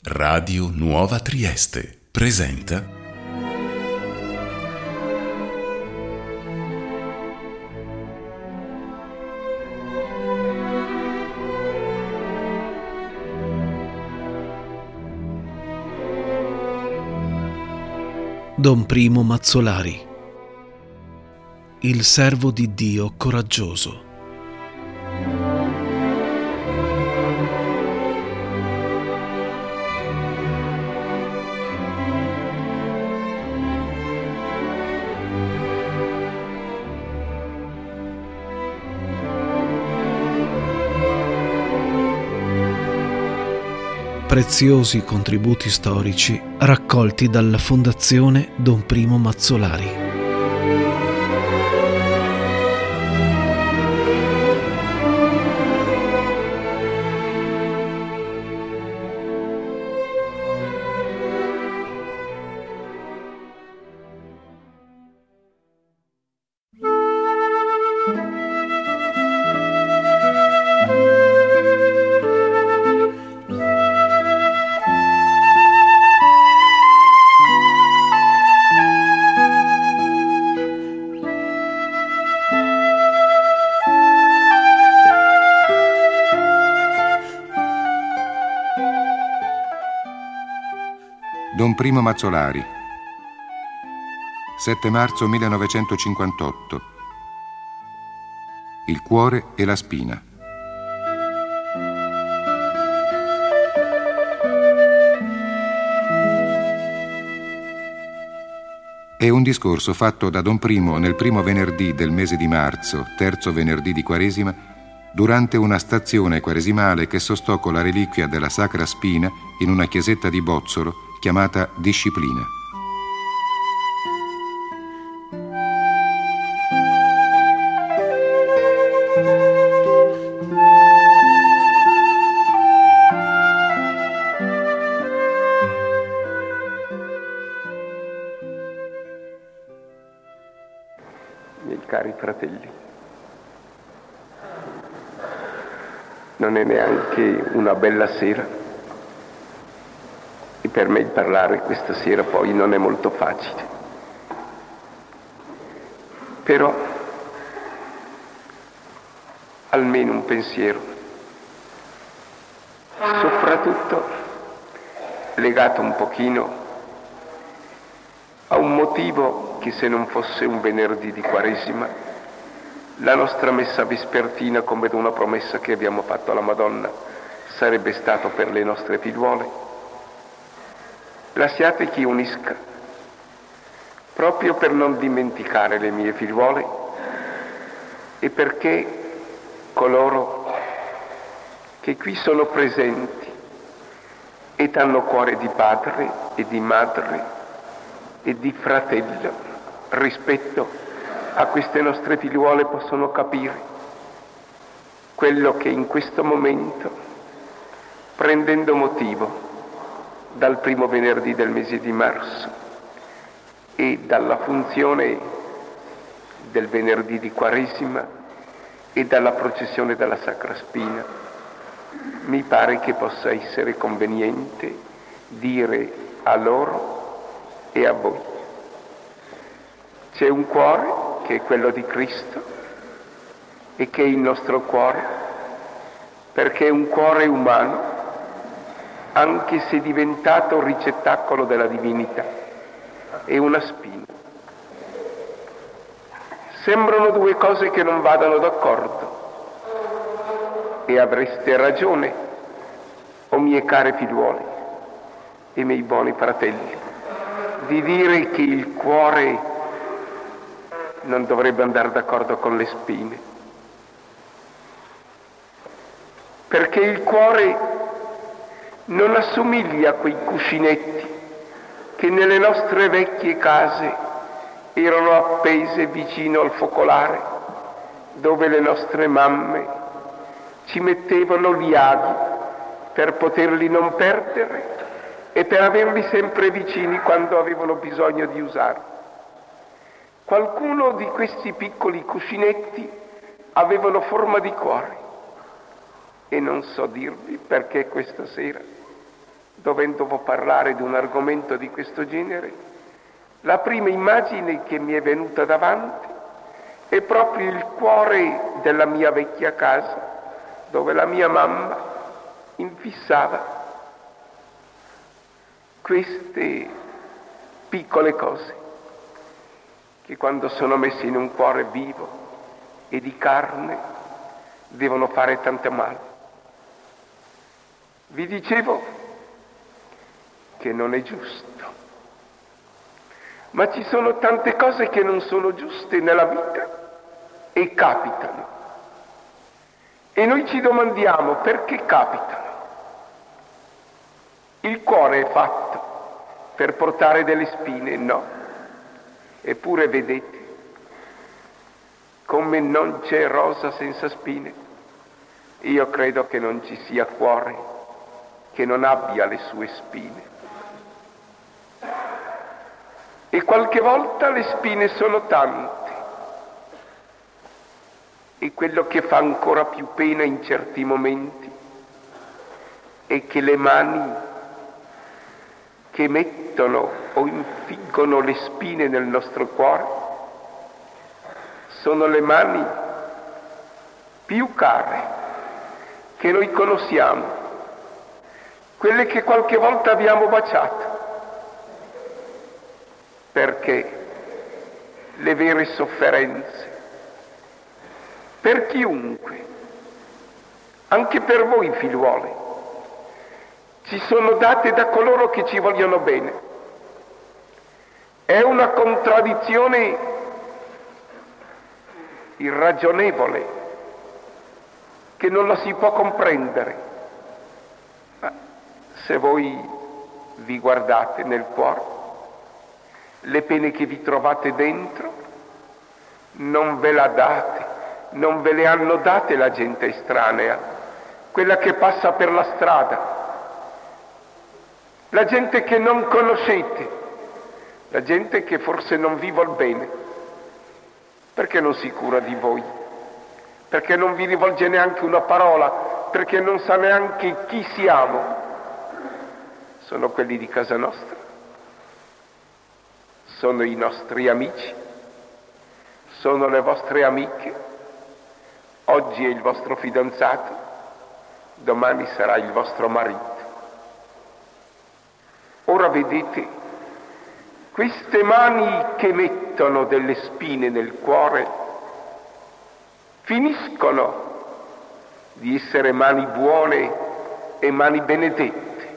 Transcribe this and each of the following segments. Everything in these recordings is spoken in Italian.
Radio Nuova Trieste presenta Don Primo Mazzolari, il servo di Dio coraggioso. Preziosi contributi storici raccolti dalla Fondazione Don Primo Mazzolari. Don Primo Mazzolari, 7 marzo 1958. Il cuore e la spina. È un discorso fatto da Don Primo nel primo venerdì del mese di marzo, terzo venerdì di Quaresima, durante una stazione quaresimale che sostò con la reliquia della Sacra Spina in una chiesetta di Bozzolo chiamata Disciplina. Miei cari fratelli, non è neanche una bella sera. E per me il parlare questa sera poi non è molto facile. Però almeno un pensiero, soprattutto legato un pochino a un motivo che, se non fosse un venerdì di Quaresima, la nostra messa vespertina, come da una promessa che abbiamo fatto alla Madonna, sarebbe stato per le nostre figliuole. Lasciate che unisca, proprio per non dimenticare le mie figliuole e perché coloro che qui sono presenti e hanno cuore di padre e di madre e di fratello rispetto a queste nostre figliuole possono capire quello che in questo momento, prendendo motivo dal primo venerdì del mese di marzo e dalla funzione del venerdì di Quaresima e dalla processione della Sacra Spina, mi pare che possa essere conveniente dire a loro e a voi: c'è un cuore che è quello di Cristo e che è il nostro cuore, perché è un cuore umano, anche se diventato ricettacolo della divinità, è una spina. Sembrano due cose che non vadano d'accordo, e avreste ragione, o mie care figliuole e miei buoni fratelli, di dire che il cuore non dovrebbe andare d'accordo con le spine, perché il cuore non assomiglia a quei cuscinetti che nelle nostre vecchie case erano appese vicino al focolare, dove le nostre mamme ci mettevano gli aghi per poterli non perdere e per averli sempre vicini quando avevano bisogno di usarli. Qualcuno di questi piccoli cuscinetti avevano forma di cuore e non so dirvi perché questa sera dovendo parlare di un argomento di questo genere, la prima immagine che mi è venuta davanti è proprio il cuore della mia vecchia casa, dove la mia mamma infissava queste piccole cose che quando sono messe in un cuore vivo e di carne devono fare tanto male. Vi dicevo che non è giusto, ma ci sono tante cose che non sono giuste nella vita e capitano. E noi ci domandiamo perché capitano. Il cuore è fatto per portare delle spine, no? Eppure vedete come non c'è rosa senza spine. Io credo che non ci sia cuore che non abbia le sue spine. E qualche volta le spine sono tante. E quello che fa ancora più pena in certi momenti è che le mani che mettono o infiggono le spine nel nostro cuore sono le mani più care che noi conosciamo, quelle che qualche volta abbiamo baciato, perché le vere sofferenze per chiunque, anche per voi figliuole, ci sono date da coloro che ci vogliono bene. È una contraddizione irragionevole che non la si può comprendere. Ma se voi vi guardate nel cuore, le pene che vi trovate dentro non ve la date, non ve le hanno date la gente estranea, quella che passa per la strada, la gente che non conoscete, la gente che forse non vi vuol bene, perché non si cura di voi, perché non vi rivolge neanche una parola, perché non sa neanche chi siamo. Sono quelli di casa nostra, sono i nostri amici, sono le vostre amiche, oggi è il vostro fidanzato, domani sarà il vostro marito. Ora vedete, queste mani che mettono delle spine nel cuore finiscono di essere mani buone e mani benedette.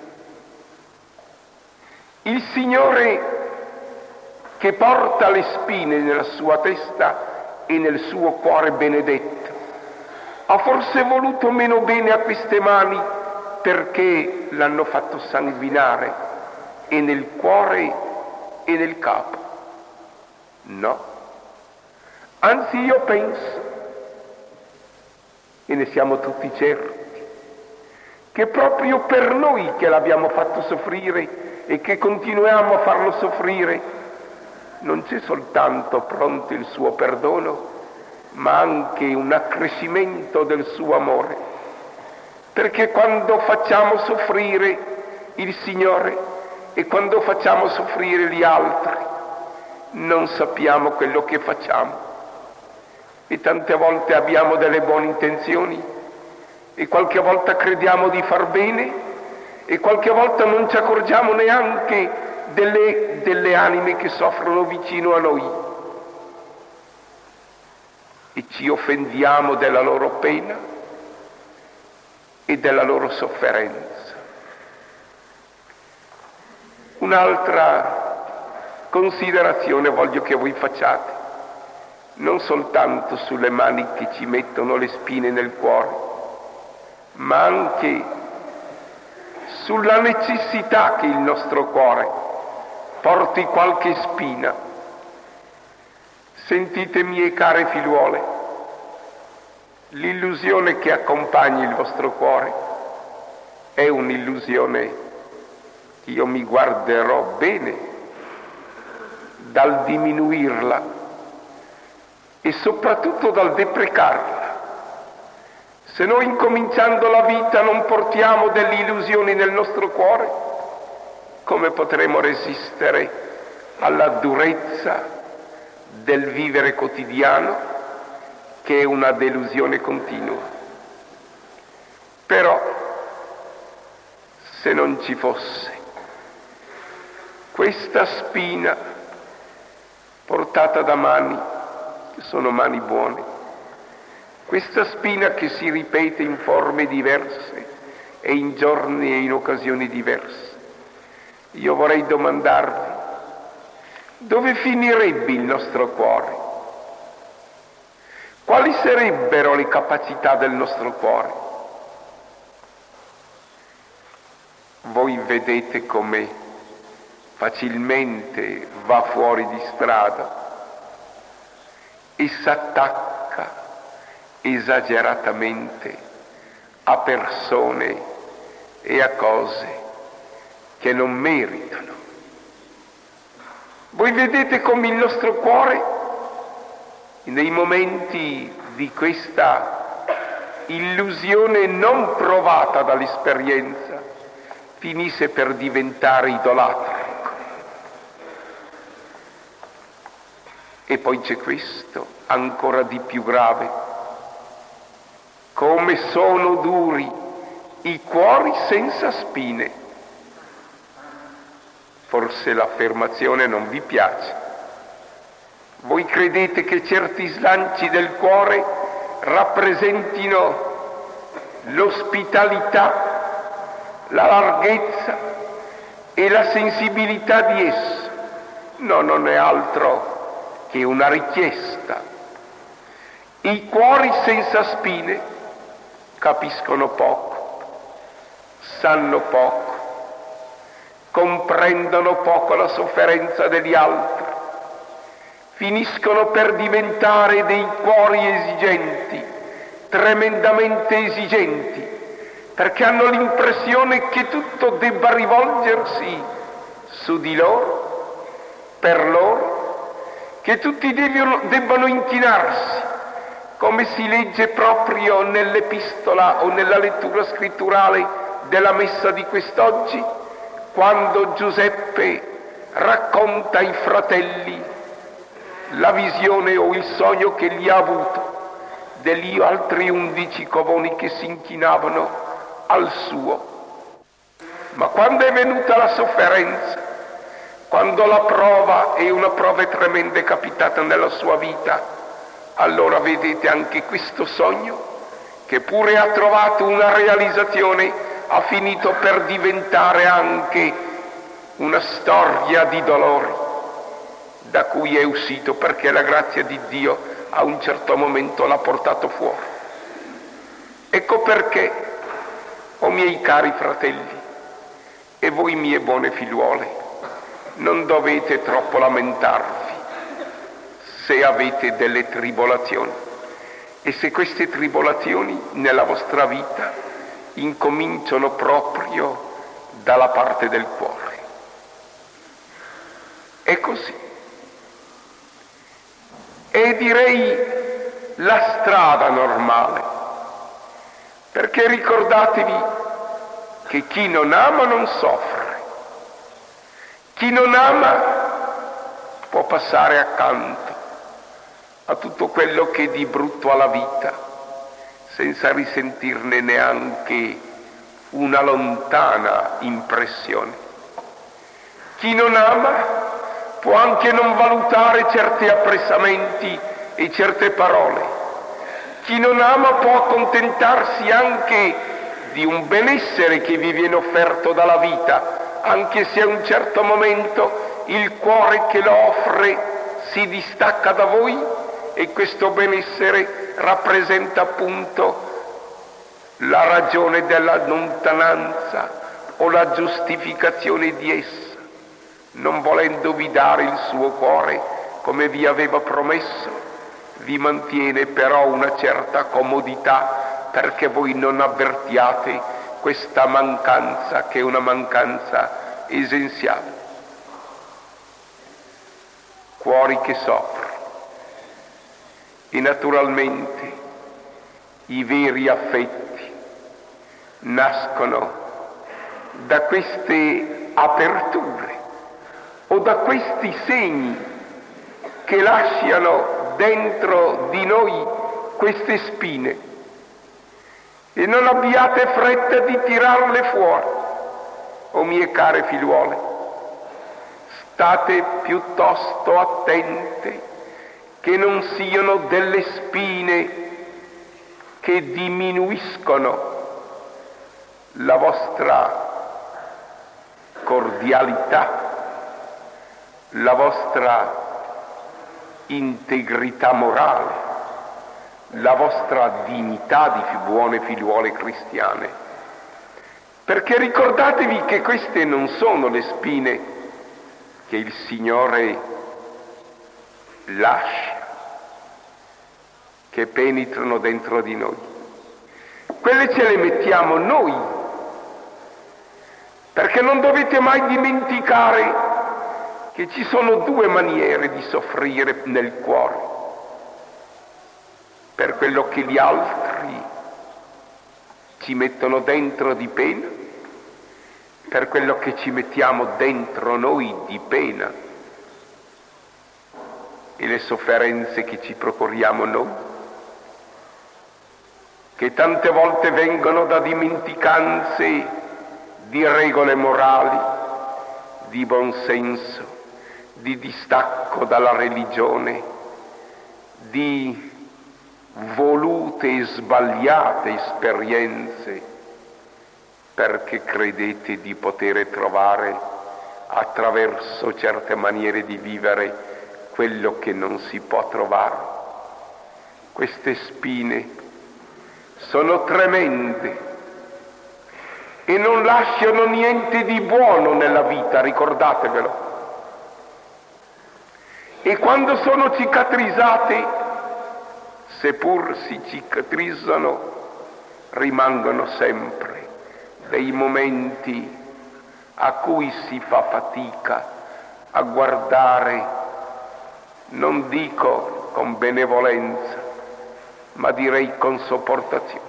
Il Signore che porta le spine nella sua testa e nel suo cuore benedetto ha forse voluto meno bene a queste mani perché l'hanno fatto sanguinare e nel cuore e nel capo. No. Anzi, io penso, e ne siamo tutti certi, che proprio per noi che l'abbiamo fatto soffrire e che continuiamo a farlo soffrire, non c'è soltanto pronto il suo perdono, ma anche un accrescimento del suo amore. Perché quando facciamo soffrire il Signore e quando facciamo soffrire gli altri, non sappiamo quello che facciamo. E tante volte abbiamo delle buone intenzioni e qualche volta crediamo di far bene e qualche volta non ci accorgiamo neanche delle anime che soffrono vicino a noi e ci offendiamo della loro pena e della loro sofferenza. Un'altra considerazione voglio che voi facciate, non soltanto sulle mani che ci mettono le spine nel cuore, ma anche sulla necessità che il nostro cuore porti qualche spina. Sentite, mie care figliuole, l'illusione che accompagna il vostro cuore è un'illusione che io mi guarderò bene dal diminuirla e soprattutto dal deprecarla. Se noi incominciando la vita non portiamo delle illusioni nel nostro cuore, come potremo resistere alla durezza del vivere quotidiano, che è una delusione continua? Però, se non ci fosse questa spina portata da mani che sono mani buone, questa spina che si ripete in forme diverse e in giorni e in occasioni diverse, io vorrei domandarvi: dove finirebbe il nostro cuore? Quali sarebbero le capacità del nostro cuore? Voi vedete come facilmente va fuori di strada e s'attacca esageratamente a persone e a cose che non meritano. Voi vedete come il nostro cuore, nei momenti di questa illusione non provata dall'esperienza, finisse per diventare idolatrico. E poi c'è questo, ancora di più grave: come sono duri i cuori senza spine. Forse l'affermazione non vi piace. Voi credete che certi slanci del cuore rappresentino l'ospitalità, la larghezza e la sensibilità di esso? No, non è altro che una richiesta. I cuori senza spine capiscono poco, sanno poco, comprendono poco la sofferenza degli altri, finiscono per diventare dei cuori esigenti, tremendamente esigenti, perché hanno l'impressione che tutto debba rivolgersi su di loro, per loro, che tutti debbano inchinarsi, come si legge proprio nell'epistola o nella lettura scritturale della messa di quest'oggi, quando Giuseppe racconta ai fratelli la visione o il sogno che gli ha avuto degli altri 11 covoni che si inchinavano al suo. Ma quando è venuta la sofferenza, quando la prova e una prova tremenda è capitata nella sua vita, allora vedete anche questo sogno, che pure ha trovato una realizzazione, ha finito per diventare anche una storia di dolori, da cui è uscito perché la grazia di Dio a un certo momento l'ha portato fuori. Ecco perché, o miei cari fratelli, e voi mie buone figliuole, non dovete troppo lamentarvi se avete delle tribolazioni, e se queste tribolazioni nella vostra vita incominciano proprio dalla parte del cuore. È così. E direi la strada normale, perché ricordatevi che chi non ama non soffre, chi non ama può passare accanto a tutto quello che di brutto ha la vita, senza risentirne neanche una lontana impressione. Chi non ama può anche non valutare certi appressamenti e certe parole. Chi non ama può accontentarsi anche di un benessere che vi viene offerto dalla vita, anche se a un certo momento il cuore che lo offre si distacca da voi, e questo benessere rappresenta appunto la ragione della lontananza o la giustificazione di essa, non volendovi dare il suo cuore come vi aveva promesso, vi mantiene però una certa comodità perché voi non avvertiate questa mancanza, che è una mancanza essenziale. Cuori che soffrono. E naturalmente i veri affetti nascono da queste aperture o da questi segni che lasciano dentro di noi queste spine, e non abbiate fretta di tirarle fuori, o mie care figliuole. State piuttosto attente che non siano delle spine che diminuiscono la vostra cordialità, la vostra integrità morale, la vostra dignità di buone figliuole cristiane. Perché ricordatevi che queste non sono le spine che il Signore lascia, che penetrano dentro di noi. Quelle ce le mettiamo noi, perché non dovete mai dimenticare che ci sono due maniere di soffrire nel cuore: per quello che gli altri ci mettono dentro di pena, per quello che ci mettiamo dentro noi di pena e le sofferenze che ci procuriamo noi, che tante volte vengono da dimenticanze di regole morali, di buonsenso, di distacco dalla religione, di volute e sbagliate esperienze, perché credete di poter trovare attraverso certe maniere di vivere quello che non si può trovare. Queste spine sono tremende e non lasciano niente di buono nella vita, ricordatevelo. E quando sono cicatrizzate, seppur si cicatrizzano, rimangono sempre dei momenti a cui si fa fatica a guardare, non dico con benevolenza, ma direi con sopportazione.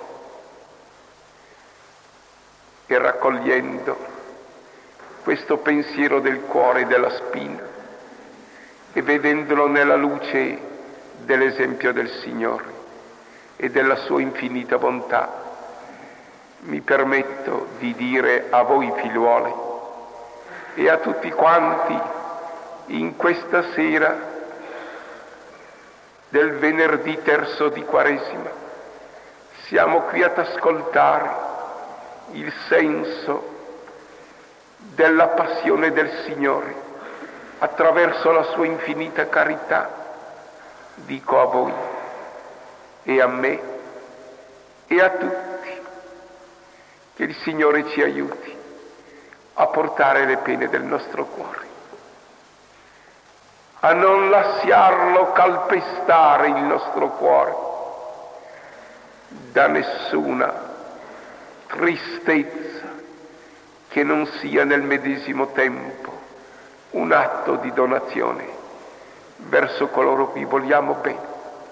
E raccogliendo questo pensiero del cuore e della spina e vedendolo nella luce dell'esempio del Signore e della sua infinita bontà, mi permetto di dire a voi figliuole e a tutti quanti in questa sera del venerdì terzo di Quaresima siamo qui ad ascoltare il senso della passione del Signore attraverso la sua infinita carità. Dico a voi e a me e a tutti che il Signore ci aiuti a portare le pene del nostro cuore, a non lasciarlo calpestare il nostro cuore da nessuna tristezza che non sia nel medesimo tempo un atto di donazione verso coloro cui vogliamo bene,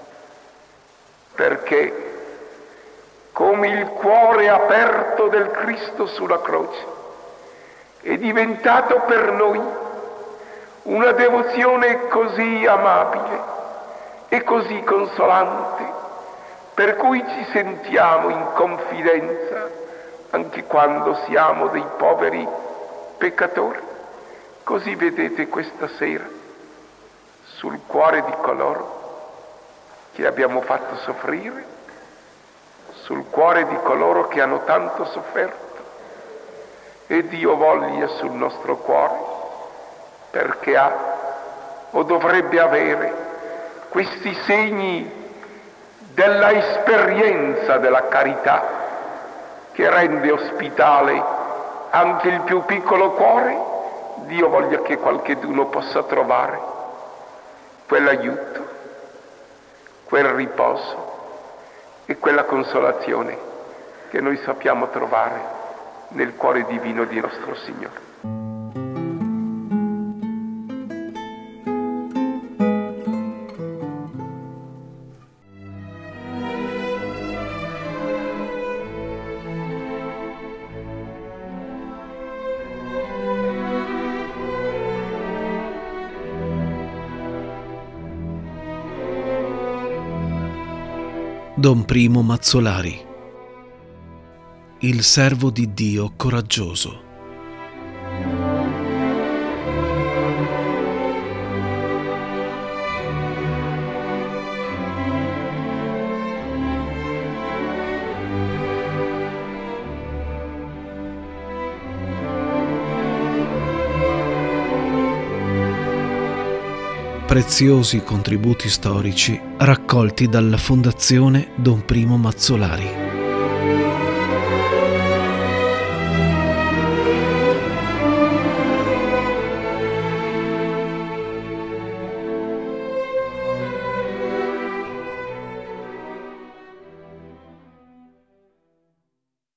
perché come il cuore aperto del Cristo sulla croce è diventato per noi una devozione così amabile e così consolante, per cui ci sentiamo in confidenza anche quando siamo dei poveri peccatori. Così vedete questa sera sul cuore di coloro che abbiamo fatto soffrire, sul cuore di coloro che hanno tanto sofferto, e Dio voglia sul nostro cuore, perché ha o dovrebbe avere questi segni della esperienza della carità che rende ospitale anche il più piccolo cuore. Dio voglia che qualcheduno possa trovare quell'aiuto, quel riposo e quella consolazione che noi sappiamo trovare nel cuore divino di nostro Signore. Don Primo Mazzolari, il servo di Dio coraggioso. Preziosi contributi storici raccolti dalla Fondazione Don Primo Mazzolari.